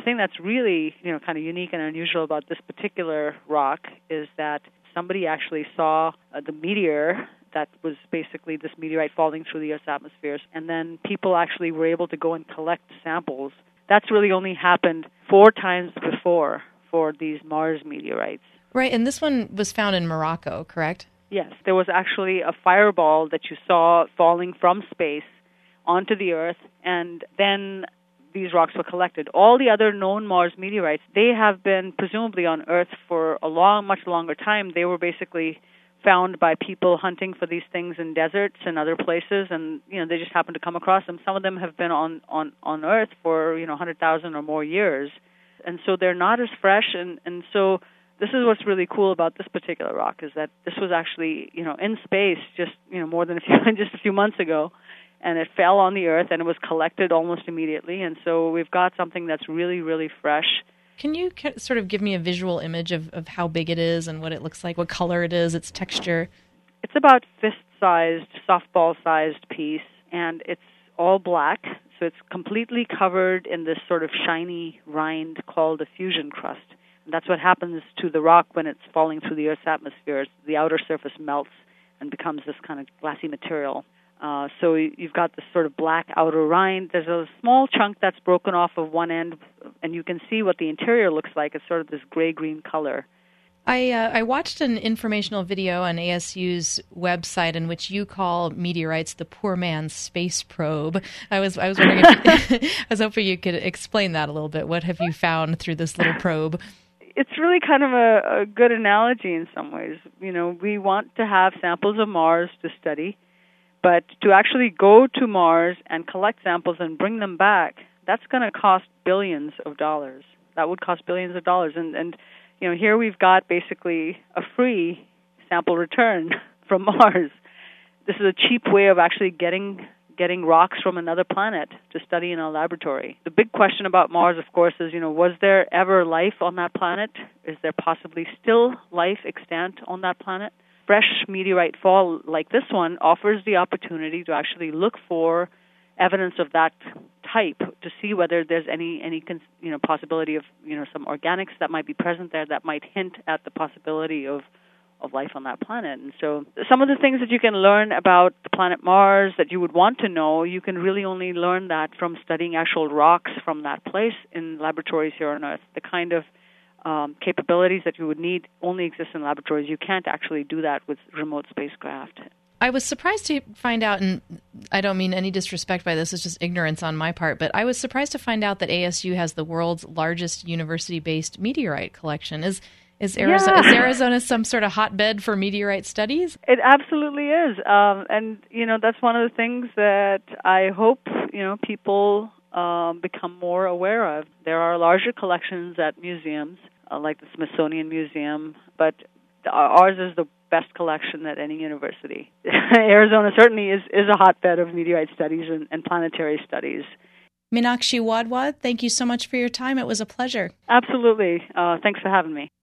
thing that's really, kind of unique and unusual about this particular rock is that somebody actually saw the meteor that was basically this meteorite falling through the Earth's atmosphere, and then people actually were able to go and collect samples. That's really only happened 4 times before for these Mars meteorites. Right, and this one was found in Morocco, correct? Yes, there was actually a fireball that you saw falling from space onto the Earth, and then these rocks were collected. All the other known Mars meteorites, they have been presumably on Earth for a much longer time. They were basically found by people hunting for these things in deserts and other places, and they just happened to come across them. Some of them have been on Earth for 100,000 or more years, and so they're not as fresh. And so this is what's really cool about this particular rock, is that this was actually in space just more than just a few months ago, and it fell on the Earth and it was collected almost immediately. And so we've got something that's really, really fresh. Can you sort of give me a visual image of how big it is and what it looks like, what color it is, its texture? It's about fist-sized, softball-sized piece, and it's all black. So it's completely covered in this sort of shiny rind called a fusion crust. And that's what happens to the rock when it's falling through the Earth's atmosphere. The outer surface melts and becomes this kind of glassy material. So you've got this sort of black outer rind. There's a small chunk that's broken off of one end, and you can see what the interior looks like. It's sort of this gray-green color. I watched an informational video on ASU's website in which you call meteorites the poor man's space probe. I was wondering if I was hoping you could explain that a little bit. What have you found through this little probe? It's really kind of a good analogy in some ways. We want to have samples of Mars to study, but to actually go to Mars and collect samples and bring them back, that's going to cost billions of dollars. That would cost billions of dollars. And here we've got basically a free sample return from Mars. This is a cheap way of actually getting rocks from another planet to study in our laboratory. The big question about Mars, of course, is, was there ever life on that planet? Is there possibly still life extant on that planet? Fresh meteorite fall like this one offers the opportunity to actually look for evidence of that type, to see whether there's any possibility of some organics that might be present there that might hint at the possibility of life on that planet. And so some of the things that you can learn about the planet Mars that you would want to know, you can really only learn that from studying actual rocks from that place in laboratories here on Earth. The kind of capabilities that you would need only exist in laboratories. You can't actually do that with remote spacecraft. I was surprised to find out, and I don't mean any disrespect by this, it's just ignorance on my part, but I was surprised to find out that ASU has the world's largest university-based meteorite collection. Is Arizona some sort of hotbed for meteorite studies? It absolutely is. And that's one of the things that I hope, people become more aware of. There are larger collections at museums, like the Smithsonian Museum, but ours is the best collection at any university. Arizona certainly is a hotbed of meteorite studies and planetary studies. Meenakshi Wadwad, thank you so much for your time. It was a pleasure. Absolutely. Thanks for having me.